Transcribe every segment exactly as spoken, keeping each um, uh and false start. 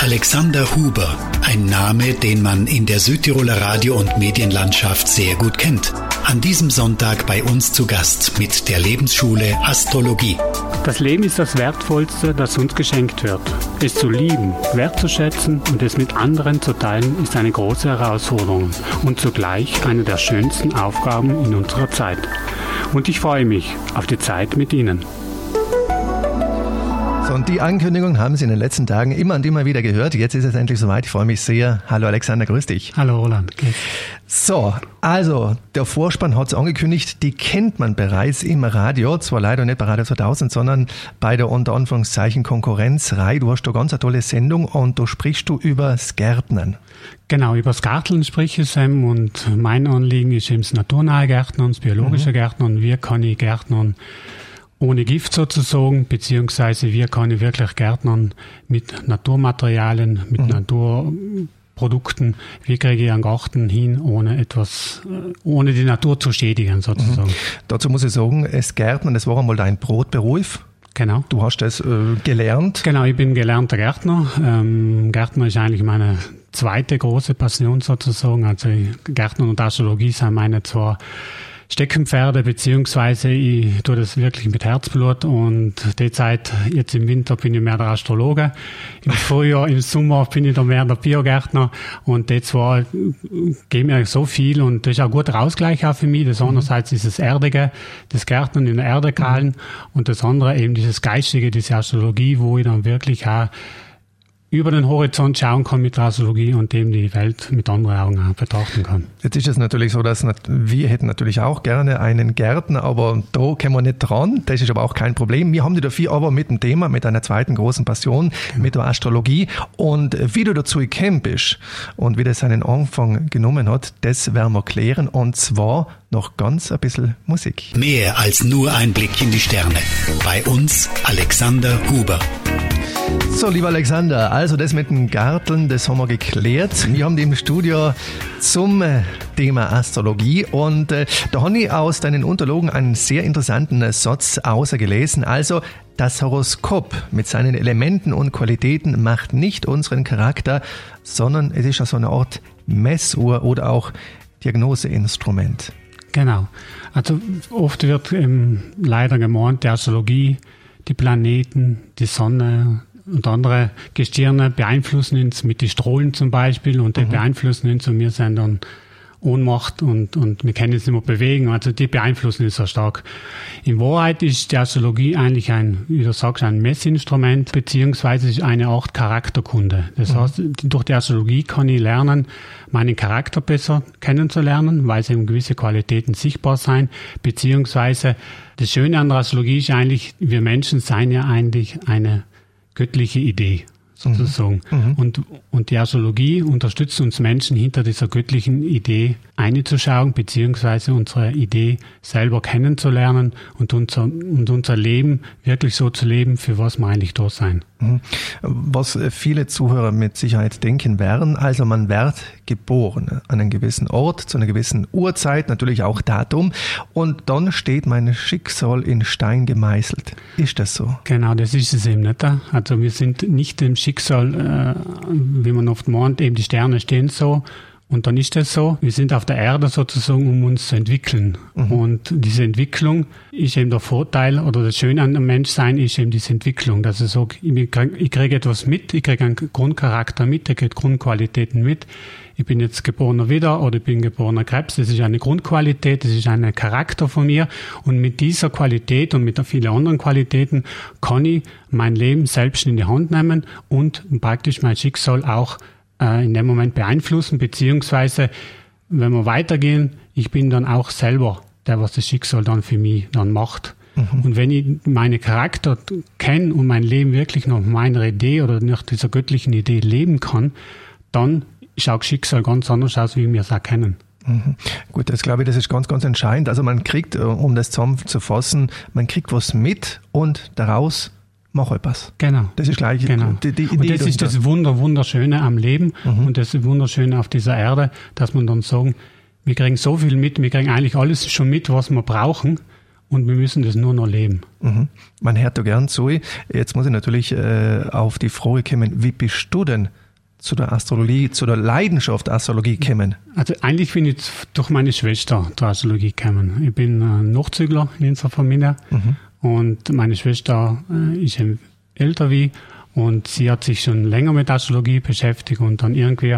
Alexander Huber, ein Name, den man in der Südtiroler Radio- und Medienlandschaft sehr gut kennt. An diesem Sonntag bei uns zu Gast mit der Lebensschule Astrologie. Das Leben ist das Wertvollste, das uns geschenkt wird. Es zu lieben, wertzuschätzen und es mit anderen zu teilen, ist eine große Herausforderung und zugleich eine der schönsten Aufgaben in unserer Zeit. Und ich freue mich auf die Zeit mit Ihnen. So, und die Ankündigung haben Sie in den letzten Tagen immer und immer wieder gehört. Jetzt ist es endlich soweit. Ich freue mich sehr. Hallo Alexander, grüß dich. Hallo Roland. Okay. So, also der Vorspann hat es angekündigt, die kennt man bereits im Radio, zwar leider nicht bei Radio zweitausend, sondern bei der unter Anführungszeichen Konkurrenzreihe. Du hast da ganz eine tolle Sendung und da sprichst du über das Gärtnern. Genau, über das Garteln spreche ich eben und mein Anliegen ist eben das naturnahe Gärtnern, das biologische mhm. Gärtnern. Wie kann ich Gärtnern ohne Gift sozusagen, beziehungsweise wie kann ich wirklich Gärtnern mit Naturmaterialien, mit mhm. Naturprodukten, wie kriege ich einen Garten hin, ohne etwas, ohne die Natur zu schädigen sozusagen. Mhm. Dazu muss ich sagen, das Gärtnern, das war einmal dein Brotberuf. Genau. Du hast das äh, gelernt. Genau, ich bin gelernter Gärtner. Ähm, Gärtner ist eigentlich meine zweite große Passion sozusagen. Also Gärtner und Astrologie sind meine zwei Steckenpferde, beziehungsweise ich tue das wirklich mit Herzblut und die Zeit, jetzt im Winter bin ich mehr der Astrologe, im Frühjahr, im Sommer bin ich dann mehr der Biogärtner und die zwei geben mir so viel und das ist auch ein guter Ausgleich auch für mich. Das einerseits ist das Erdige, das Gärtnern in der Erde kahlen und das andere eben dieses Geistige, diese Astrologie, wo ich dann wirklich auch über den Horizont schauen kann mit der Astrologie und dem die Welt mit anderen Augen betrachten kann. Jetzt ist es natürlich so, dass wir hätten natürlich auch gerne einen Gärtner, aber da kommen wir nicht dran. Das ist aber auch kein Problem. Wir haben die dafür aber mit dem Thema, mit einer zweiten großen Passion, genau. mit der Astrologie. Und wie du dazu gekommen bist und wie das seinen Anfang genommen hat, das werden wir klären. Und zwar noch ganz ein bisschen Musik. Mehr als nur ein Blick in die Sterne. Bei uns Alexander Huber. So, lieber Alexander, also das mit dem Garteln, das haben wir geklärt. Wir haben die im Studio zum Thema Astrologie und äh, da habe ich aus deinen Unterlagen einen sehr interessanten Satz außergelesen. Also, das Horoskop mit seinen Elementen und Qualitäten macht nicht unseren Charakter, sondern es ist ja so eine Art Messuhr oder auch Diagnoseinstrument. Genau. Also oft wird ähm, leider gemeint, die Astrologie, die Planeten, die Sonne und andere Gestirne beeinflussen uns mit den Strahlen zum Beispiel und die mhm. beeinflussen uns und wir sind dann Ohnmacht und, und wir können uns nicht mehr bewegen, also die beeinflussen uns sehr stark. In Wahrheit ist die Astrologie eigentlich ein, wie du sagst, ein Messinstrument beziehungsweise ist eine Art Charakterkunde. Das mhm. heißt, durch die Astrologie kann ich lernen, meinen Charakter besser kennenzulernen, weil eben gewisse Qualitäten sichtbar sein, beziehungsweise das Schöne an der Astrologie ist eigentlich, wir Menschen seien ja eigentlich eine göttliche Idee, sozusagen. Mhm. Und, und die Astrologie unterstützt uns Menschen, hinter dieser göttlichen Idee einzuschauen, beziehungsweise unsere Idee selber kennenzulernen und unser, und unser Leben wirklich so zu leben, für was wir eigentlich da sein. Mhm. Was viele Zuhörer mit Sicherheit denken werden, also man wird geboren an einem gewissen Ort, zu einer gewissen Uhrzeit, natürlich auch Datum, und dann steht mein Schicksal in Stein gemeißelt. Ist das so? Genau, das ist es eben nicht. Also wir sind nicht dem Schicksal, äh, wie man oft meint, eben die Sterne stehen so, und dann ist das so, wir sind auf der Erde sozusagen, um uns zu entwickeln. Mhm. Und diese Entwicklung ist eben der Vorteil oder das Schöne an dem Menschsein ist eben diese Entwicklung. Dass ich sage, ich kriege, ich kriege etwas mit, ich kriege einen Grundcharakter mit, ich kriege Grundqualitäten mit. Ich bin jetzt geborener Widder oder ich bin geborener Krebs. Das ist eine Grundqualität, das ist ein Charakter von mir. Und mit dieser Qualität und mit vielen anderen Qualitäten kann ich mein Leben selbst in die Hand nehmen und praktisch mein Schicksal auch in dem Moment beeinflussen, beziehungsweise, wenn wir weitergehen, ich bin dann auch selber der, was das Schicksal dann für mich dann macht. Mhm. Und wenn ich meine Charakter kenne und mein Leben wirklich nach meiner Idee oder nach dieser göttlichen Idee leben kann, dann schaut Schicksal ganz anders aus, wie wir es auch kennen. Mhm. Gut, das glaube ich, das ist ganz, ganz entscheidend. Also man kriegt, um das zusammenzufassen, man kriegt was mit und daraus mach etwas. Genau. Das ist gleich genau. die, die Idee. Und das ist das Wunder, Wunderschöne am Leben mhm. und das Wunderschöne auf dieser Erde, dass man dann sagen, wir kriegen so viel mit, wir kriegen eigentlich alles schon mit, was wir brauchen und wir müssen das nur noch leben. Mhm. Man hört da gern zu. Jetzt muss ich natürlich äh, auf die Frage kommen, wie bist du denn zu der Astrologie, zu der Leidenschaft Astrologie gekommen? Also eigentlich bin ich durch meine Schwester zur Astrologie gekommen. Ich bin äh, Nachzügler in unserer Familie mhm. und meine Schwester äh, ist älter wie und sie hat sich schon länger mit Astrologie beschäftigt und dann irgendwie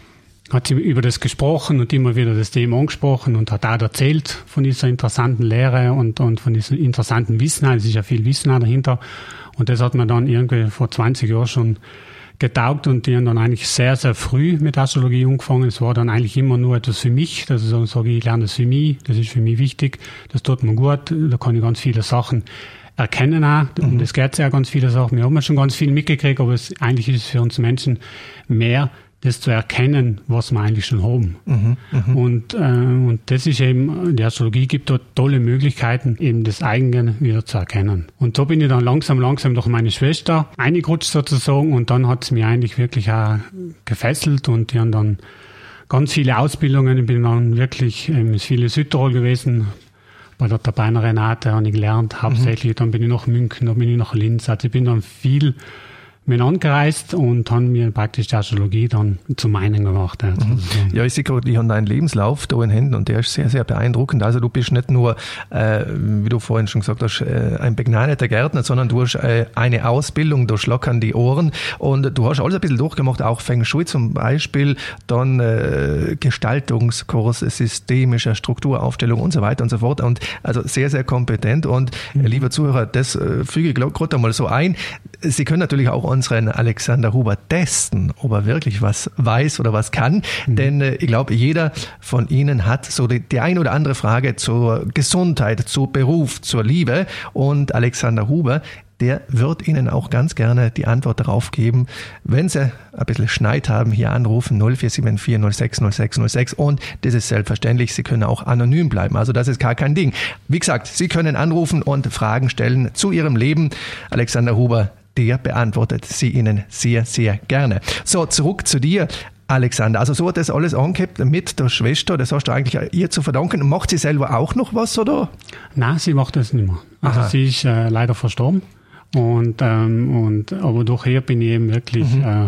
hat sie über das gesprochen und immer wieder das Thema angesprochen und hat auch erzählt von dieser interessanten Lehre und, und von diesem interessanten Wissen. Es ist ja viel Wissen auch dahinter. Und das hat man dann irgendwie vor zwanzig Jahren schon getaugt und die haben dann eigentlich sehr, sehr früh mit Astrologie angefangen. Es war dann eigentlich immer nur etwas für mich. Das ist so, sage ich, ich lerne das für mich, das ist für mich wichtig, das tut mir gut, da kann ich ganz viele Sachen erkennen auch. Und es geht ja ganz viele Sachen. Wir haben ja schon ganz viel mitgekriegt, aber es, eigentlich ist es für uns Menschen mehr, das zu erkennen, was wir eigentlich schon haben. Mhm, mh. Und, äh, und das ist eben, die Astrologie gibt dort tolle Möglichkeiten, eben das eigene wieder zu erkennen. Und so bin ich dann langsam, langsam durch meine Schwester eingerutscht sozusagen und dann hat es mich eigentlich wirklich auch gefesselt und die haben dann ganz viele Ausbildungen. Ich bin dann wirklich ähm, viele Südtirol gewesen, bei der Tabaner Renate habe ich gelernt, hauptsächlich. Mhm. Dann bin ich nach München, dann bin ich nach Linz. Also ich bin dann viel bin angereist und haben mir praktisch die Astrologie dann zu meinen gemacht. Also. Mhm. Ja, ich sehe gerade, ich habe deinen Lebenslauf da in Händen und der ist sehr, sehr beeindruckend. Also du bist nicht nur, äh, wie du vorhin schon gesagt hast, äh, ein begnadeter Gärtner, sondern du hast äh, eine Ausbildung, da schlackern die Ohren und du hast alles ein bisschen durchgemacht, auch Feng Shui zum Beispiel, dann äh, Gestaltungskurs, systemische Strukturaufstellung und so weiter und so fort und also sehr, sehr kompetent und mhm. lieber Zuhörer, das äh, füge ich gerade einmal so ein. Sie können natürlich auch unseren Alexander Huber testen, ob er wirklich was weiß oder was kann. Mhm. Denn äh, ich glaube, jeder von Ihnen hat so die, die ein oder andere Frage zur Gesundheit, zu Beruf, zur Liebe. Und Alexander Huber, der wird Ihnen auch ganz gerne die Antwort darauf geben, wenn Sie ein bisschen Schneid haben, hier anrufen null vier sieben vier null sechs null sechs null sechs und das ist selbstverständlich, Sie können auch anonym bleiben, also das ist gar kein Ding. Wie gesagt, Sie können anrufen und Fragen stellen zu Ihrem Leben. Alexander Huber, der beantwortet sie Ihnen sehr, sehr gerne. So, zurück zu dir, Alexander. Also so hat das alles angehabt mit der Schwester, das hast du eigentlich ihr zu verdanken. Macht sie selber auch noch was, oder? Nein, sie macht das nicht mehr. Also Aha. sie ist äh, leider verstorben. Und, ähm, und, aber durch ihr bin ich eben wirklich mhm. äh,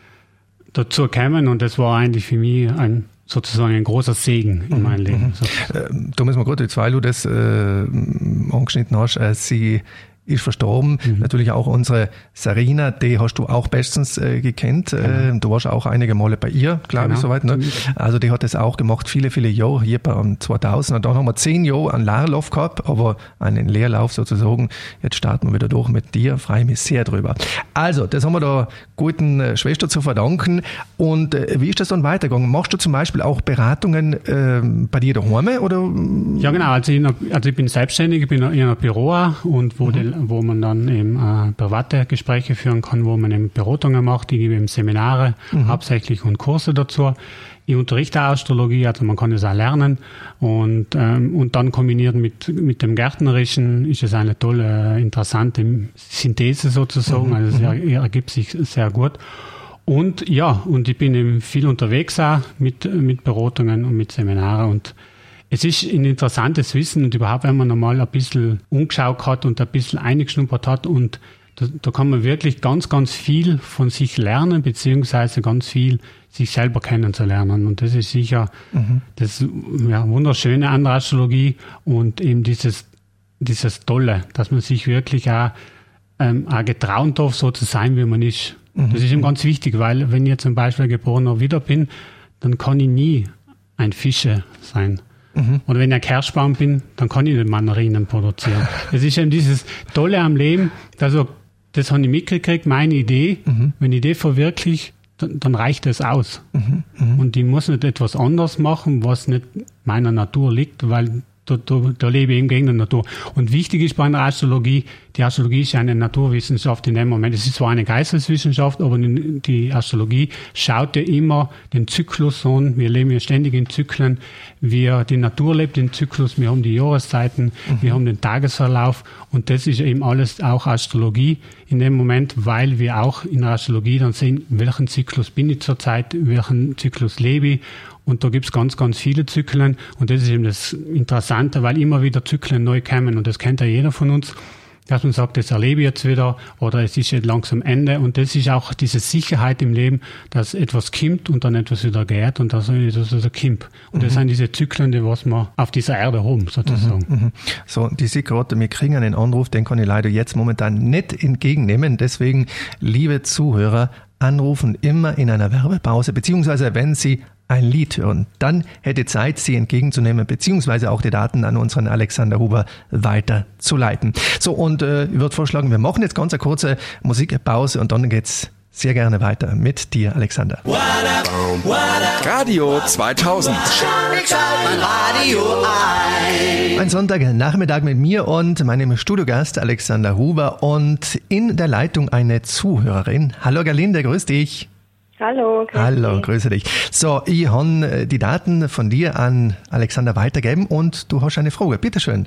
dazu gekommen und das war eigentlich für mich ein sozusagen ein großer Segen in meinem Leben. Mhm. Äh, da müssen wir gerade jetzt, weil du das äh, angeschnitten hast, äh, sie ist verstorben. Mhm. Natürlich auch unsere Sarina, die hast du auch bestens äh, gekannt. Genau. Äh, du warst auch einige Male bei ihr, glaube genau. ich, soweit. Ne? Also die hat das auch gemacht, viele, viele Jahre, hier beim zweitausend. Und dann haben wir zehn Jahre einen Leerlauf gehabt, aber einen Leerlauf sozusagen. Jetzt starten wir wieder durch mit dir, freue ich mich sehr drüber. Also, das haben wir der guten äh, Schwester zu verdanken. Und äh, wie ist das dann weitergegangen? Machst du zum Beispiel auch Beratungen äh, bei dir daheim? Oder? Ja, genau. Also ich, also ich bin selbstständig, ich bin in einem Büro und wo mhm. die wo man dann eben äh, private Gespräche führen kann, wo man eben Beratungen macht. Ich gebe eben Seminare mhm. hauptsächlich und Kurse dazu. Ich unterrichte Astrologie, also man kann das auch lernen. Und, ähm, und dann kombiniert mit, mit dem Gärtnerischen ist es eine tolle, interessante Synthese sozusagen. Mhm. Also es er, ergibt sich sehr gut. Und ja, und ich bin eben viel unterwegs auch mit, mit Beratungen und mit Seminaren und es ist ein interessantes Wissen und überhaupt, wenn man einmal ein bisschen umgeschaut hat und ein bisschen eingeschnuppert hat und da, da kann man wirklich ganz, ganz viel von sich lernen, beziehungsweise ganz viel sich selber kennenzulernen. Und das ist sicher mhm. das ja, Wunderschöne an der Astrologie und eben dieses, dieses Tolle, dass man sich wirklich auch, ähm, auch getrauen darf, so zu sein, wie man ist. Mhm. Das ist eben ganz wichtig, weil wenn ich zum Beispiel geborener Widder bin, dann kann ich nie ein Fische sein. Mhm. Oder wenn ich ein Kirschbaum bin, dann kann ich nicht Mandarinen produzieren. Das ist eben dieses Tolle am Leben, also das habe ich mitgekriegt, meine Idee, mhm. wenn ich die verwirkliche, dann, dann reicht das aus. Mhm. Mhm. Und ich muss nicht etwas anderes machen, was nicht meiner Natur liegt, weil da, da, da lebe ich eben gegen die Natur. Und wichtig ist bei einer Astrologie, die Astrologie ist eine Naturwissenschaft in dem Moment. Es ist zwar eine Geisteswissenschaft, aber die Astrologie schaut ja immer den Zyklus an. Wir leben ja ständig in Zyklen. Wir, die Natur lebt den Zyklus. Wir haben die Jahreszeiten. Mhm. Wir haben den Tagesverlauf. Und das ist eben alles auch Astrologie in dem Moment, weil wir auch in der Astrologie dann sehen, welchen Zyklus bin ich zurzeit, welchen Zyklus lebe ich. Und da gibt's ganz, ganz viele Zyklen. Und das ist eben das Interessante Interessante, weil immer wieder Zyklen neu kommen und das kennt ja jeder von uns, dass man sagt, das erlebe ich jetzt wieder oder es ist jetzt langsam Ende und das ist auch diese Sicherheit im Leben, dass etwas kommt und dann etwas wieder geht und dann etwas wieder kommt. Und mhm. das sind diese Zyklen, die was wir auf dieser Erde haben, sozusagen. Mhm. So, die sieht gerade, wir kriegen einen Anruf, den kann ich leider jetzt momentan nicht entgegennehmen, deswegen, liebe Zuhörer, anrufen immer in einer Werbepause, beziehungsweise wenn Sie ein Lied hören, dann hätte Zeit, Sie entgegenzunehmen, beziehungsweise auch die Daten an unseren Alexander Huber weiterzuleiten. So, und äh, ich würde vorschlagen, wir machen jetzt ganz eine kurze Musikpause und dann geht's sehr gerne weiter mit dir, Alexander. Radio zweitausend. Ich schalte mein Radio ein. Ein Sonntagnachmittag mit mir und meinem Studiogast Alexander Huber und in der Leitung eine Zuhörerin. Hallo Gerlinde, grüß dich. Hallo. Grüß Hallo, dich. grüße dich. So, ich habe die Daten von dir an Alexander weitergegeben und du hast eine Frage. Bitte schön.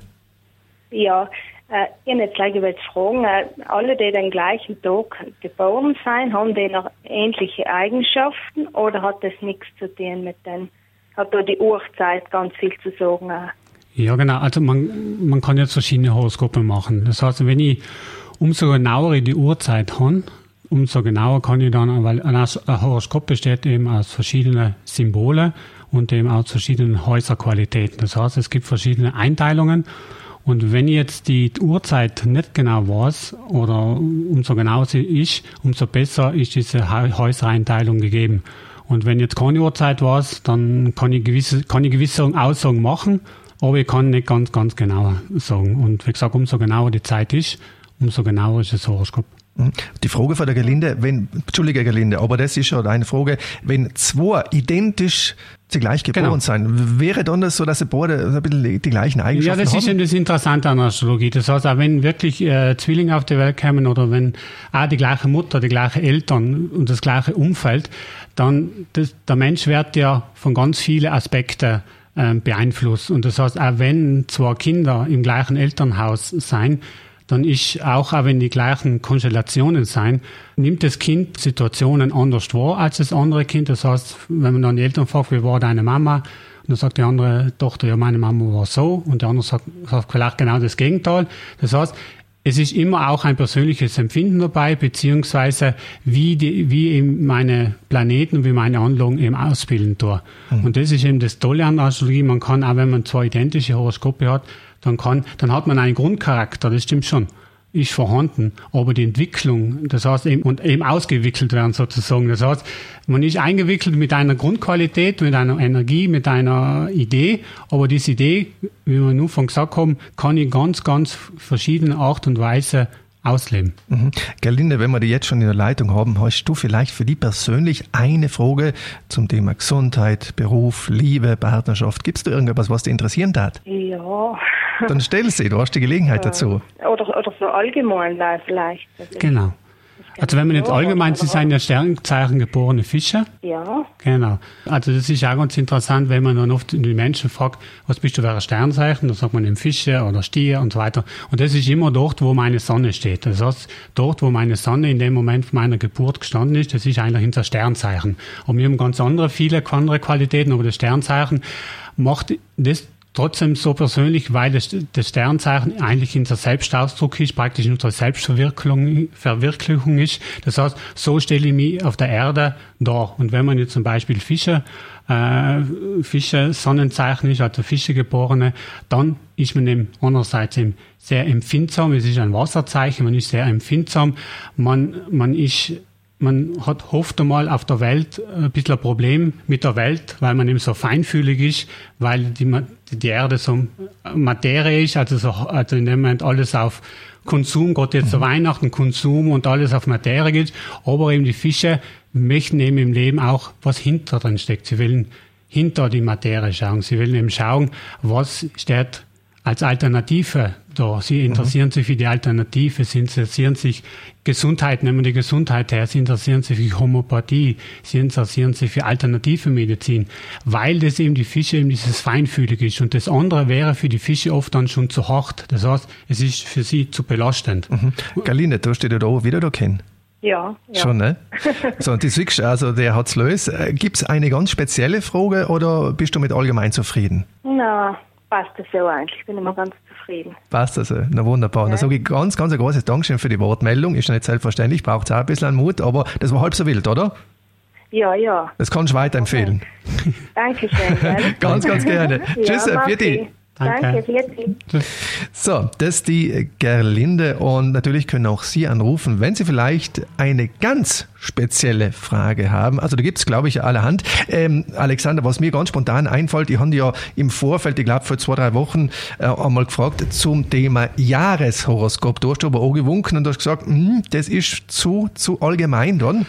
Ja, äh, ich habe jetzt gleich jetzt fragen, äh, alle, die den gleichen Tag geboren sind, haben die noch ähnliche Eigenschaften oder hat das nichts zu tun mit denen? Hat da die Uhrzeit ganz viel zu sagen? Äh? Ja, genau. Also man, man kann jetzt verschiedene Horoskope machen. Das heißt, wenn ich umso genauer die Uhrzeit habe, umso genauer kann ich dann, weil ein Horoskop besteht eben aus verschiedenen Symbolen und eben aus verschiedenen Häuserqualitäten. Das heißt, es gibt verschiedene Einteilungen und wenn ich jetzt die Uhrzeit nicht genau weiß oder umso genauer sie ist, umso besser ist diese Häusereinteilung gegeben. Und wenn ich jetzt keine Uhrzeit weiß, dann kann ich gewisse, kann ich gewisse Aussagen machen, aber ich kann nicht ganz, ganz genau sagen. Und wie gesagt, umso genauer die Zeit ist, umso genauer ist das Horoskop. Die Frage von der Gerlinde, wenn, Entschuldige Gerlinde, aber das ist schon eine Frage, wenn zwei identisch gleich geboren genau. sind, wäre dann das so, dass sie beide ein bisschen die gleichen Eigenschaften haben? Ja, das haben? Ist eben das Interessante an der Astrologie. Das heißt, auch wenn wirklich äh, Zwillinge auf die Welt kommen oder wenn auch die gleiche Mutter, die gleichen Eltern und das gleiche Umfeld, dann das, der Mensch wird ja von ganz vielen Aspekten äh, beeinflusst. Und das heißt, auch wenn zwei Kinder im gleichen Elternhaus sein, dann ist auch, auch wenn die gleichen Konstellationen sein, nimmt das Kind Situationen anders wahr als das andere Kind. Das heißt, wenn man dann die Eltern fragt, wie war deine Mama? Und dann sagt die andere Tochter, ja, meine Mama war so. Und der andere sagt, sagt vielleicht genau das Gegenteil. Das heißt, es ist immer auch ein persönliches Empfinden dabei, beziehungsweise wie die, wie eben meine Planeten, wie meine Anlagen eben ausbilden tun. Mhm. Und das ist eben das Tolle an der Astrologie. Man kann, auch wenn man zwei identische Horoskope hat, dann kann, dann hat man einen Grundcharakter, das stimmt schon, ist vorhanden, aber die Entwicklung, das heißt eben, und eben ausgewickelt werden sozusagen, das heißt, man ist eingewickelt mit einer Grundqualität, mit einer Energie, mit einer Idee, aber diese Idee, wie wir nur von gesagt haben, kann in ganz, ganz verschiedene Art und Weise ausleben. Mhm. Gerlinde, wenn wir die jetzt schon in der Leitung haben, hast du vielleicht für die persönlich eine Frage zum Thema Gesundheit, Beruf, Liebe, Partnerschaft? Gibt es da irgendetwas, was dich interessieren darf? Ja. Dann stell sie, du hast die Gelegenheit ja. dazu. Oder, oder so allgemein vielleicht. Genau. Also wenn man jetzt allgemein, Sie sind ja Sternzeichen geborene Fische. Ja. Genau. Also das ist auch ganz interessant, wenn man dann oft die Menschen fragt, was bist du für ein Sternzeichen? Dann sagt man eben Fische oder Stier und so weiter. Und das ist immer dort, wo meine Sonne steht. Das heißt, dort, wo meine Sonne in dem Moment meiner Geburt gestanden ist, das ist eigentlich unser Sternzeichen. Und wir haben ganz andere, viele andere Qualitäten, aber das Sternzeichen macht das trotzdem so persönlich, weil das, das Sternzeichen eigentlich unser Selbstausdruck ist, praktisch unsere Selbstverwirklichung Verwirklichung ist. Das heißt, so stelle ich mich auf der Erde dar. Und wenn man jetzt zum Beispiel Fische, äh, Fische Sonnenzeichen ist, also Fische geborene, dann ist man eben andererseits eben sehr empfindsam. Es ist ein Wasserzeichen, man ist sehr empfindsam. Man, man ist Man hat oft einmal auf der Welt ein bisschen ein Problem mit der Welt, weil man eben so feinfühlig ist, weil die, die Erde so Materie ist, also, so, also in dem Moment alles auf Konsum, gerade jetzt zu mhm. Weihnachten, Konsum und alles auf Materie geht. Aber eben die Fische möchten eben im Leben auch, was hinter drin steckt. Sie wollen hinter die Materie schauen. Sie wollen eben schauen, was steht als Alternative da. Sie interessieren mhm. sich für die Alternative, sie interessieren sich Gesundheit, nehmen wir die Gesundheit her, sie interessieren sich für Homöopathie, sie interessieren sich für alternative Medizin, weil das eben die Fische eben dieses feinfühlig ist. Und das andere wäre für die Fische oft dann schon zu hart. Das heißt, es ist für sie zu belastend. Mhm. Gerlinde, du steht ja da wieder da kennen. Ja, ja. Schon, ne? So, und die siehst also, der hat's löst. Gibt es eine ganz spezielle Frage oder bist du mit allgemein zufrieden? Na, passt das so eigentlich. Ich bin immer ganz zufrieden. Passt das so? Na wunderbar. Ja. Dann sage ich ganz, ganz ein großes Dankeschön für die Wortmeldung. Ist ja nicht selbstverständlich, braucht auch ein bisschen Mut, aber das war halb so wild, oder? Ja, ja. Das kannst du weiterempfehlen. Okay. Dankeschön. Gell? Ganz, ganz gerne. Ja, Tschüss, für dich. Danke, Danke. So, das ist die Gerlinde und natürlich können auch Sie anrufen, wenn Sie vielleicht eine ganz spezielle Frage haben. Also da gibt es, glaube ich, allerhand. Ähm, Alexander, was mir ganz spontan einfällt, ich habe ja im Vorfeld, ich glaube vor zwei, drei Wochen äh, einmal gefragt zum Thema Jahreshoroskop. Du hast aber auch gewunken und du hast gesagt, das ist zu, zu allgemein dann.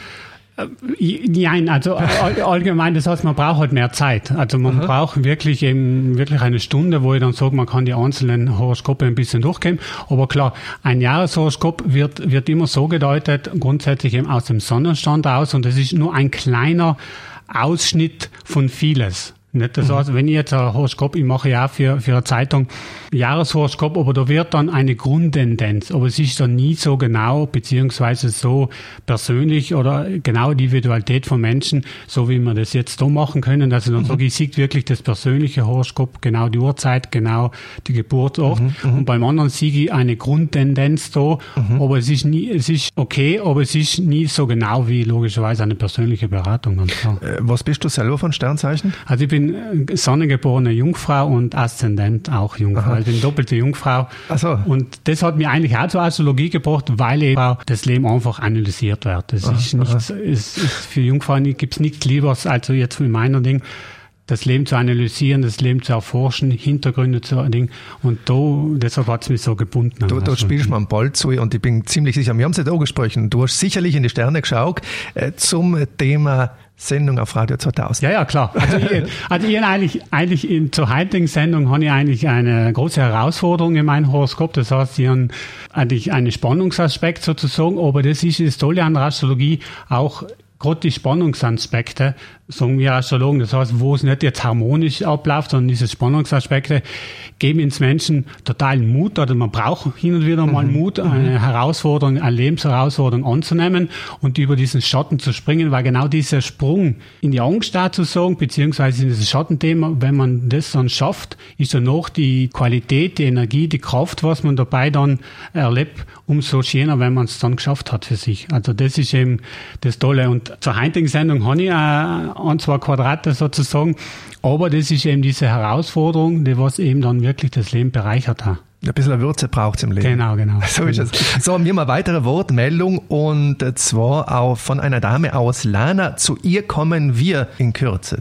Nein, also allgemein, das heißt, man braucht halt mehr Zeit. Also man Aha. braucht wirklich eben wirklich eine Stunde, wo ich dann sage, man kann die einzelnen Horoskope ein bisschen durchgehen. Aber klar, ein Jahreshoroskop wird, wird immer so gedeutet, grundsätzlich eben aus dem Sonnenstand aus, und das ist nur ein kleiner Ausschnitt von vieles. Nicht? Das heißt, wenn ich jetzt ein Horoskop, ich mache ja auch für, für eine Zeitung Jahreshoroskop, aber da wird dann eine Grundtendenz, aber es ist dann nie so genau, beziehungsweise so persönlich oder genau die Individualität von Menschen, so wie wir das jetzt da machen können, dass ich dann mhm. sage, ich sehe wirklich das persönliche Horoskop, genau die Uhrzeit, genau die Geburtsort, mhm. und beim anderen sehe ich eine Grundtendenz da, mhm. aber es ist nie, es ist okay, aber es ist nie so genau wie logischerweise eine persönliche Beratung. Ganz klar. Was bist du selber von Sternzeichen? Also ich bin sonnengeborene Jungfrau und Aszendent auch Jungfrau. Aha. Ich bin doppelte Jungfrau. Ach so. Und das hat mich eigentlich auch zur Astrologie gebracht, weil eben das Leben einfach analysiert wird. Das aha, ist nichts, es ist für Jungfrauen gibt es nichts Lieberes, also jetzt mit meiner Ding, das Leben zu analysieren, das Leben zu erforschen, Hintergründe zu Ding. Und da, deshalb hat es mich so gebunden. Du, du spielst mir einen Ball zu und ich bin ziemlich sicher, wir haben es nicht angesprochen, du hast sicherlich in die Sterne geschaut äh, zum Thema Sendung auf Radio zweitausend. Ja, ja, klar. Also ich, also ich eigentlich, eigentlich in, zur heutigen Sendung habe ich eigentlich eine große Herausforderung in meinem Horoskop. Das heißt, ich habe eigentlich einen Spannungsaspekt sozusagen, aber das ist das Tolle an der Astrologie, auch gerade die Spannungsaspekte, sagen wir Astrologen, das heißt, wo es nicht jetzt harmonisch abläuft, sondern diese Spannungsaspekte geben ins Menschen totalen Mut, oder man braucht hin und wieder mal Mut, eine Herausforderung, eine Lebensherausforderung anzunehmen und über diesen Schatten zu springen, weil genau dieser Sprung in die Angst da zu sagen, beziehungsweise in dieses Schattenthema, wenn man das dann schafft, ist danach die Qualität, die Energie, die Kraft, was man dabei dann erlebt, umso schöner, wenn man es dann geschafft hat für sich. Also das ist eben das Tolle. Und zur heutigen Sendung habe ich auch ein, zwei Quadrate sozusagen, aber das ist eben diese Herausforderung, die was eben dann wirklich das Leben bereichert hat. Ein bisschen Würze braucht es im Leben. Genau, genau. So ist es. So, wir haben eine weitere Wortmeldung und zwar auch von einer Dame aus Lana. Zu ihr kommen wir in Kürze.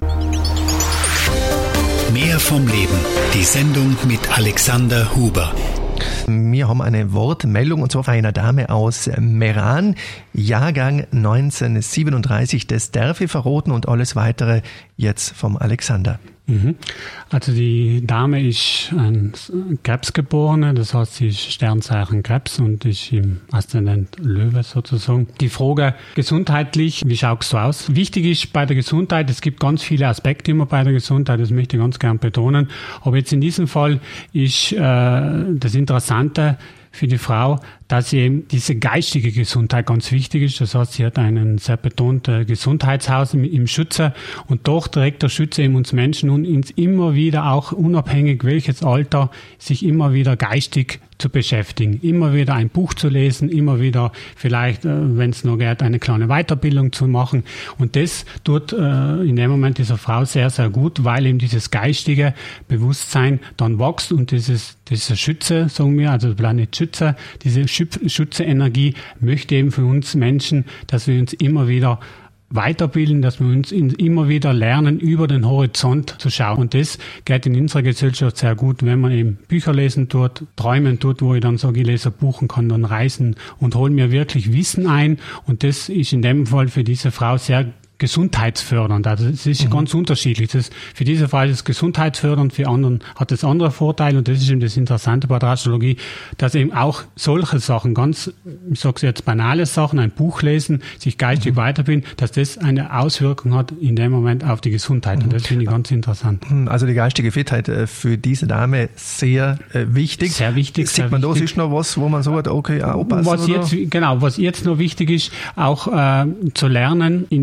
Mehr vom Leben. Die Sendung mit Alexander Huber. Wir haben eine Wortmeldung und zwar von einer Dame aus Meran, Jahrgang neunzehnhundertsiebenunddreißig. Das darf ich verraten und alles weitere jetzt vom Alexander. Also die Dame ist ein Krebsgeborene, das heißt, sie ist Sternzeichen Krebs und ist im Aszendent Löwe sozusagen. Die Frage gesundheitlich, wie schaut es so aus? Wichtig ist bei der Gesundheit, es gibt ganz viele Aspekte immer bei der Gesundheit, das möchte ich ganz gern betonen. Aber jetzt in diesem Fall ist äh, das Interessante für die Frau, dass eben diese geistige Gesundheit ganz wichtig ist. Das heißt, sie hat einen sehr betonten Gesundheitshaus im, im Schütze und doch trägt der Schütze eben uns Menschen und uns immer wieder auch unabhängig welches Alter sich immer wieder geistig zu beschäftigen, immer wieder ein Buch zu lesen, immer wieder vielleicht, wenn es nur geht, eine kleine Weiterbildung zu machen. Und das tut äh, in dem Moment dieser Frau sehr, sehr gut, weil eben dieses geistige Bewusstsein dann wächst und dieses, diese Schütze, sagen wir, also Planet Schütze, diese Schütze-Energie möchte eben für uns Menschen, dass wir uns immer wieder weiterbilden, dass wir uns immer wieder lernen, über den Horizont zu schauen. Und das geht in unserer Gesellschaft sehr gut, wenn man eben Bücher lesen tut, träumen tut, wo ich dann sage, ich lese ein Buch und kann dann reisen und hole mir wirklich Wissen ein. Und das ist in dem Fall für diese Frau sehr gesundheitsfördernd. Also es ist mhm. ganz unterschiedlich. Das, für diese Frau ist es gesundheitsfördernd, für anderen hat es andere Vorteile und das ist eben das Interessante bei der Astrologie, dass eben auch solche Sachen, ganz, ich sage es jetzt banale Sachen, ein Buch lesen, sich geistig mhm. weiterbilden, dass das eine Auswirkung hat in dem Moment auf die Gesundheit mhm. und das finde ich ganz interessant. Also die geistige Fitheit für diese Dame sehr äh, wichtig. Sehr wichtig. Sieht man, da ist noch was, wo man sagt, okay, aufpassen, was oder? Jetzt, genau, was jetzt noch wichtig ist, auch äh, zu lernen, in die nächste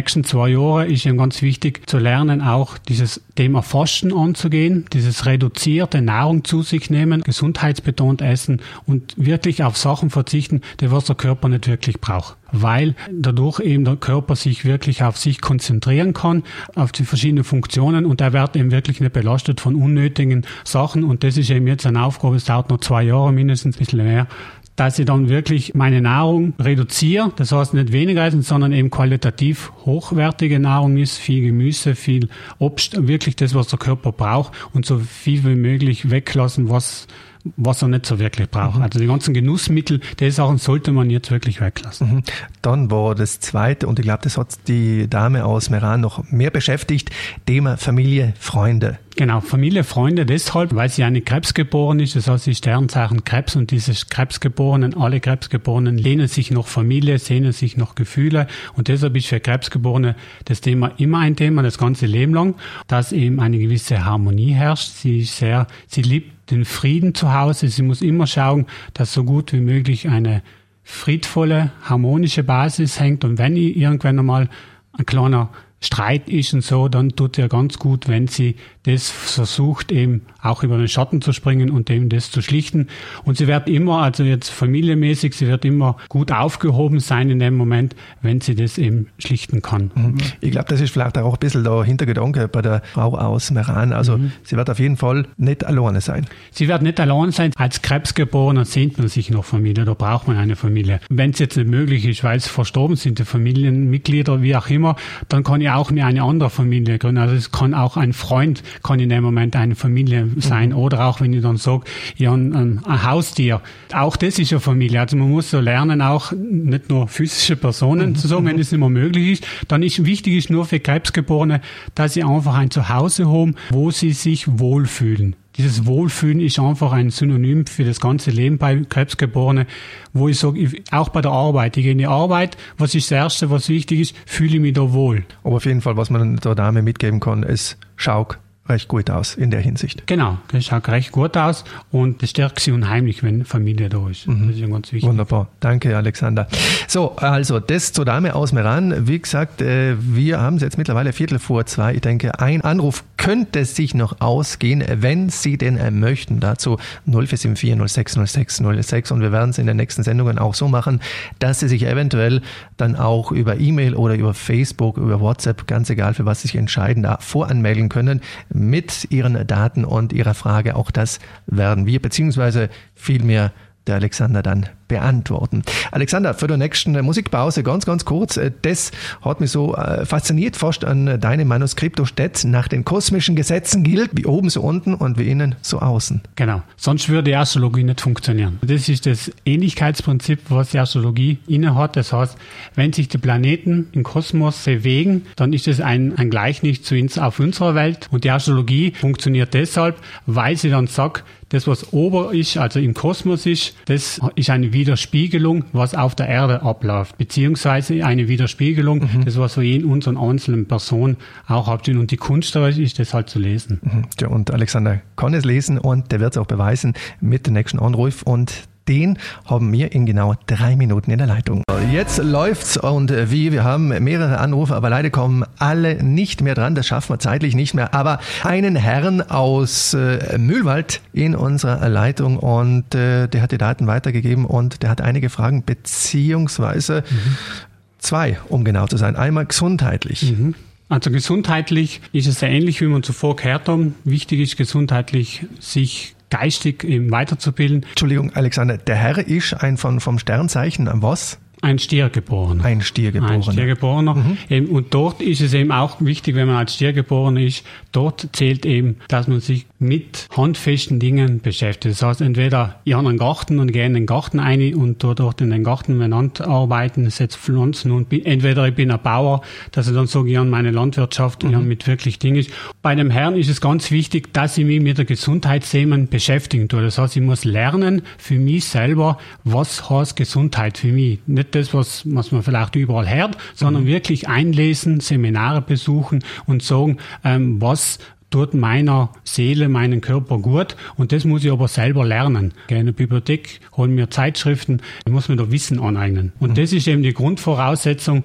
nächsten zwei Jahren ist eben ganz wichtig zu lernen, auch dieses Thema Fasten anzugehen, dieses reduzierte Nahrung zu sich nehmen, gesundheitsbetont essen und wirklich auf Sachen verzichten, die was der Körper nicht wirklich braucht. Weil dadurch eben der Körper sich wirklich auf sich konzentrieren kann, auf die verschiedenen Funktionen und er wird eben wirklich nicht belastet von unnötigen Sachen und das ist eben jetzt eine Aufgabe, es dauert noch zwei Jahre mindestens, ein bisschen mehr, dass ich dann wirklich meine Nahrung reduziere, das heißt nicht weniger essen, sondern eben qualitativ hochwertige Nahrung ist, viel Gemüse, viel Obst, wirklich das, was der Körper braucht und so viel wie möglich weglassen, was was er nicht so wirklich braucht. Mhm. Also die ganzen Genussmittel, die Sachen sollte man jetzt wirklich weglassen. Mhm. Dann war das Zweite, und ich glaube, das hat die Dame aus Meran noch mehr beschäftigt, Thema Familie, Freunde. Genau, Familie, Freunde deshalb, weil sie eine Krebsgeboren ist, das heißt die Sternzeichen Krebs und diese Krebsgeborenen, alle Krebsgeborenen lehnen sich nach Familie, sehnen sich nach Gefühle und deshalb ist für Krebsgeborene das Thema immer ein Thema, das ganze Leben lang, dass eben eine gewisse Harmonie herrscht. Sie ist sehr, sie liebt den Frieden zu Hause, sie muss immer schauen, dass so gut wie möglich eine friedvolle, harmonische Basis hängt und wenn irgendwann einmal ein kleiner Streit ist und so, dann tut ihr ganz gut, wenn sie das versucht, eben auch über den Schatten zu springen und eben das zu schlichten. Und sie wird immer, also jetzt familienmäßig, sie wird immer gut aufgehoben sein in dem Moment, wenn sie das eben schlichten kann. Mhm. Ich glaube, das ist vielleicht auch ein bisschen der Hintergedanke bei der Frau aus Meran. Also mhm. sie wird auf jeden Fall nicht alleine sein. Sie wird nicht alleine sein. Als Krebsgeborener sehnt man sich nach Familie, da braucht man eine Familie. Wenn es jetzt nicht möglich ist, weil es verstorben sind, die Familienmitglieder, wie auch immer, dann kann ich auch mir eine andere Familie gründen. Also es kann auch ein Freund, kann in dem Moment eine Familie sein. Mhm. Oder auch, wenn ich dann sage, ja, ein, ein Haustier. Auch das ist eine Familie. Also man muss so lernen, auch nicht nur physische Personen mhm. zu sagen, wenn es nicht mehr möglich ist. Dann ist wichtig ist nur für Krebsgeborene, dass sie einfach ein Zuhause haben, wo sie sich wohlfühlen. Dieses Wohlfühlen ist einfach ein Synonym für das ganze Leben bei Krebsgeborenen, wo ich sage, auch bei der Arbeit, ich gehe in die Arbeit, was ist das Erste, was wichtig ist, fühle ich mich da wohl. Aber auf jeden Fall, was man der Dame mitgeben kann, ist, schau recht gut aus in der Hinsicht. Genau, das schaut recht gut aus und das stärkt sie unheimlich, wenn Familie da ist. Mhm. Das ist ja ganz wichtig. Wunderbar, danke Alexander. So, also das zur Dame aus Meran. Wie gesagt, wir haben es jetzt mittlerweile Viertel vor zwei. Ich denke, ein Anruf könnte sich noch ausgehen, wenn Sie denn möchten. Dazu null vier sieben vier null sechs null sechs null sechs und wir werden es in den nächsten Sendungen auch so machen, dass Sie sich eventuell dann auch über E-Mail oder über Facebook, über WhatsApp, ganz egal für was Sie sich entscheiden, da voranmelden können mit Ihren Daten und Ihrer Frage. Auch das werden wir, beziehungsweise vielmehr der Alexander dann beantworten. Alexander, für die nächsten Musikpause ganz, ganz kurz. Das hat mich so fasziniert fast an deinem Manuskript. Da steht, nach den kosmischen Gesetzen gilt, wie oben so unten und wie innen so außen. Genau. Sonst würde die Astrologie nicht funktionieren. Das ist das Ähnlichkeitsprinzip, was die Astrologie inne hat. Das heißt, wenn sich die Planeten im Kosmos bewegen, dann ist es ein, ein Gleichnis zu uns auf unserer Welt. Und die Astrologie funktioniert deshalb, weil sie dann sagt, das, was ober ist, also im Kosmos ist, das ist eine Widerspiegelung, was auf der Erde abläuft, beziehungsweise eine Widerspiegelung, mhm. das, was so in unseren einzelnen Personen auch absteht. Und die Kunst dabei ist, das halt zu lesen. Mhm. Ja, und Alexander kann es lesen und der wird es auch beweisen mit dem nächsten Anruf und den haben wir in genau drei Minuten in der Leitung. Jetzt läuft's und wie, wir haben mehrere Anrufe, aber leider kommen alle nicht mehr dran. Das schaffen wir zeitlich nicht mehr. Aber einen Herrn aus äh, Mühlwald in unserer Leitung und äh, der hat die Daten weitergegeben und der hat einige Fragen, beziehungsweise mhm. zwei, um genau zu sein. Einmal gesundheitlich. Mhm. Also gesundheitlich ist es sehr ähnlich, wie wir zuvor gehört haben. Wichtig ist gesundheitlich, sich geistig eben weiterzubilden. Entschuldigung, Alexander, der Herr ist ein von, vom Sternzeichen was? Ein Stiergeborener. Ein Stiergeborener. Ein Stiergeborener. Mhm. Und dort ist es eben auch wichtig, wenn man als Stiergeborener ist, dort zählt eben, dass man sich mit handfesten Dingen beschäftigt. Das heißt, entweder ich habe einen Garten und gehe in den Garten rein und dort, dort in den Garten miteinander arbeiten, setze Pflanzen und bin, entweder ich bin ein Bauer, dass ich dann sage, ich habe meine Landwirtschaft, mhm. ich habe mit wirklich Dingen. Bei dem Herrn ist es ganz wichtig, dass ich mich mit der Gesundheitsthemen beschäftigen tue. Das heißt, ich muss lernen für mich selber, was heißt Gesundheit für mich. Nicht das, was, was man vielleicht überall hört, sondern mhm. wirklich einlesen, Seminare besuchen und sagen, ähm, was tut meiner Seele, meinen Körper gut. Und das muss ich aber selber lernen. Ich gehe in die Bibliothek, hole mir Zeitschriften, ich muss mir da Wissen aneignen. Und mhm. das ist eben die Grundvoraussetzung,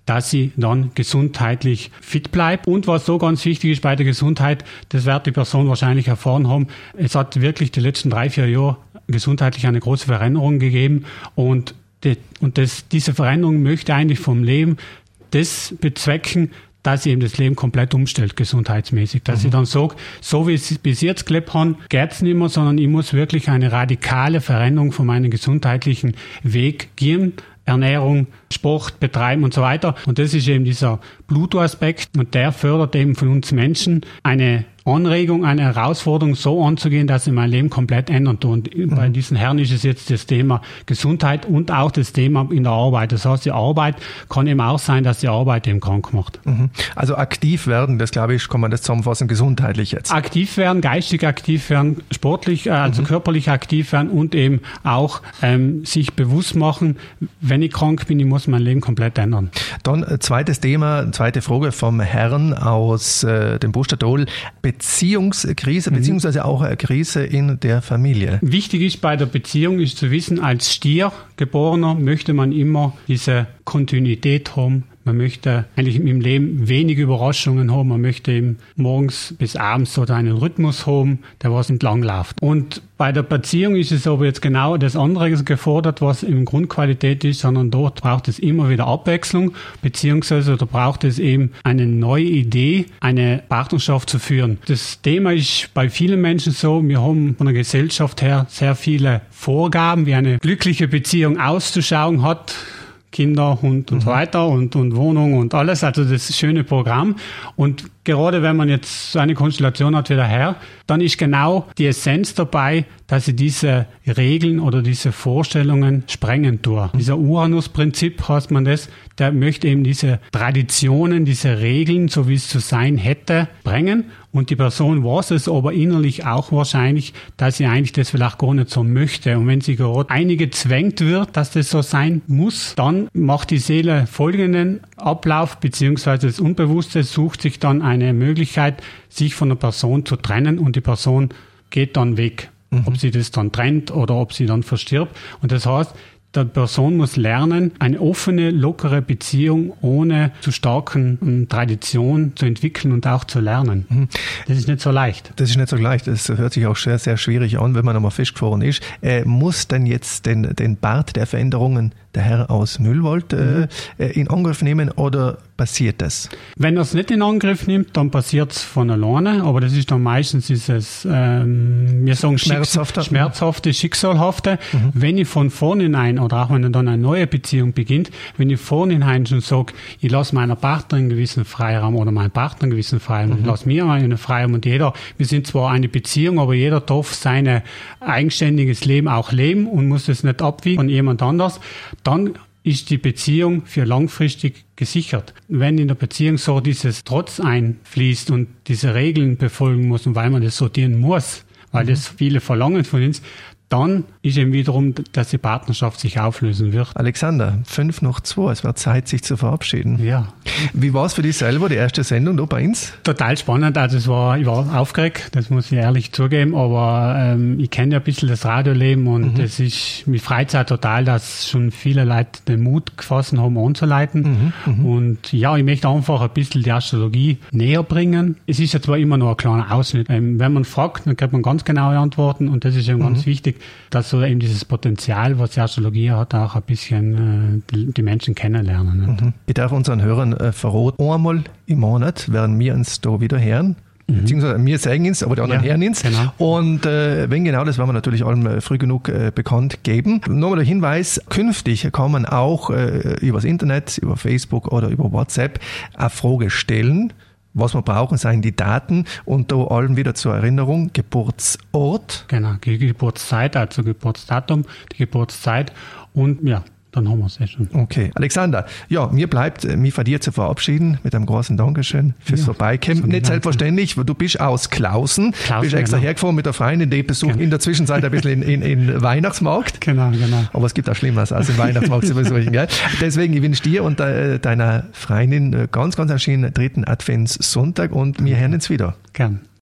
dass sie dann gesundheitlich fit bleibt. Und was so ganz wichtig ist bei der Gesundheit, das wird die Person wahrscheinlich erfahren haben, es hat wirklich die letzten drei, vier Jahre gesundheitlich eine große Veränderung gegeben und, die, und das, diese Veränderung möchte eigentlich vom Leben das bezwecken, dass ich eben das Leben komplett umstellt, gesundheitsmäßig. Dass mhm. ich dann sage, so wie ich es bis jetzt gelebt habe, geht's nicht mehr, sondern ich muss wirklich eine radikale Veränderung von meinem gesundheitlichen Weg gehen. Ernährung, Sport betreiben und so weiter. Und das ist eben dieser Bluto-Aspekt und der fördert eben von uns Menschen eine Anregung, eine Herausforderung so anzugehen, dass ich mein Leben komplett ändern tue. Und mhm. bei diesen Herren ist es jetzt das Thema Gesundheit und auch das Thema in der Arbeit. Das heißt, die Arbeit kann eben auch sein, dass die Arbeit eben krank macht. Mhm. Also aktiv werden, das glaube ich, kann man das zusammenfassen, gesundheitlich jetzt. Aktiv werden, geistig aktiv werden, sportlich, also mhm. körperlich aktiv werden und eben auch ähm, sich bewusst machen, wenn ich krank bin, ich muss mein Leben komplett ändern. Dann äh, zweites Thema, zweite Frage vom Herrn aus äh, dem Buchstadol. Beziehungskrise, beziehungsweise auch eine Krise in der Familie. Wichtig ist bei der Beziehung, ist zu wissen, als Stiergeborener möchte man immer diese Kontinuität haben. Man möchte eigentlich im Leben wenig Überraschungen haben. Man möchte eben morgens bis abends so einen Rhythmus haben, der was entlang läuft. Und bei der Beziehung ist es aber jetzt genau das andere gefordert, was im Grundqualität ist, sondern dort braucht es immer wieder Abwechslung, beziehungsweise da braucht es eben eine neue Idee, eine Partnerschaft zu führen. Das Thema ist bei vielen Menschen so, wir haben von der Gesellschaft her sehr viele Vorgaben, wie eine glückliche Beziehung auszuschauen hat. Kinder, Hund und mhm. so weiter und, und Wohnung und alles, also das schöne Programm. Und gerade wenn man jetzt so eine Konstellation hat wie der Herr, dann ist genau die Essenz dabei, dass sie diese Regeln oder diese Vorstellungen sprengen tun. Mhm. Dieser Uranus-Prinzip heißt man das, der möchte eben diese Traditionen, diese Regeln, so wie es zu sein hätte, sprengen. Und die Person weiß es aber innerlich auch wahrscheinlich, dass sie eigentlich das vielleicht gar nicht so möchte. Und wenn sie gerade einige zwängt wird, dass das so sein muss, dann macht die Seele folgenden Ablauf, beziehungsweise das Unbewusste sucht sich dann eine Möglichkeit, sich von der Person zu trennen und die Person geht dann weg. Mhm. Ob sie das dann trennt oder ob sie dann verstirbt. Und das heißt, die Person muss lernen, eine offene, lockere Beziehung ohne zu starken um, Tradition zu entwickeln und auch zu lernen. Mhm. Das ist nicht so leicht. Das ist nicht so leicht. Das hört sich auch sehr, sehr schwierig an, wenn man einmal festgefahren ist. Äh, muss denn jetzt den, den Part der Veränderungen der Herr aus Mühlwald äh, mhm. in Angriff nehmen oder passiert das? Wenn er es nicht in Angriff nimmt, dann passiert es von alleine, aber das ist dann meistens dieses, ähm, wir sagen schmerzhafte, Schicks- schmerzhafte Schicksalhafte. Mhm. Wenn ich von vornherein oder auch wenn dann eine neue Beziehung beginnt, wenn ich vornherein schon sage, ich lasse meiner Partnerin einen gewissen Freiraum oder meinen Partner einen gewissen Freiraum, mhm. ich lasse mir einen Freiraum und jeder, wir sind zwar eine Beziehung, aber jeder darf sein eigenständiges Leben auch leben und muss es nicht abwiegen von jemand anders, dann ist die Beziehung für langfristig gesichert. Wenn in der Beziehung so dieses Trotz einfließt und diese Regeln befolgen muss und weil man das sortieren muss, weil mhm. das viele verlangen von uns, dann ist eben wiederum, dass die Partnerschaft sich auflösen wird. Alexander, fünf nach zwei, es wird Zeit, sich zu verabschieden. Ja. Wie war es für dich selber, die erste Sendung da bei uns? Total spannend, also es war, ich war aufgeregt, das muss ich ehrlich zugeben, aber ähm, ich kenne ja ein bisschen das Radioleben und es mhm. ist mit Freizeit total, dass schon viele Leute den Mut gefasst haben, anzuleiten. Mhm. Mhm. Und ja, ich möchte einfach ein bisschen die Astrologie näher bringen. Es ist ja zwar immer noch ein kleiner Ausschnitt. Ähm, wenn man fragt, dann kriegt man ganz genaue Antworten und das ist eben mhm. ganz wichtig, dass so eben dieses Potenzial, was die Astrologie hat, auch ein bisschen äh, die, die Menschen kennenlernen. Mhm. Ich darf unseren Hörern äh, verraten, einmal im Monat werden wir uns da wieder hören. Mhm. Beziehungsweise wir sagen uns, aber die anderen ja, hören uns. Genau. Und äh, wenn genau, das werden wir natürlich allem früh genug äh, bekannt geben. Nochmal der Hinweis, künftig kann man auch äh, übers Internet, über Facebook oder über WhatsApp eine Frage stellen. Was wir brauchen, seien die Daten und da allem wieder zur Erinnerung, Geburtsort. Genau, die Geburtszeit, also Geburtsdatum, die Geburtszeit und ja, dann haben wir es eh schon. Okay, Alexander, ja, mir bleibt, mich von dir zu verabschieden mit einem großen Dankeschön fürs ja, Vorbeikommen. Nicht Dank. Selbstverständlich, weil du bist aus Klausen, Klausen bist extra genau. hergefahren mit der Freundin, die besucht genau. in der Zwischenzeit ein bisschen in, in, in Weihnachtsmarkt. Genau, genau. Aber es gibt auch Schlimmeres als im Weihnachtsmarkt zu besuchen. Gell? Deswegen, ich wünsche dir und de, deiner Freundin ganz, ganz einen schönen dritten Adventssonntag und wir hören uns wieder. Gern.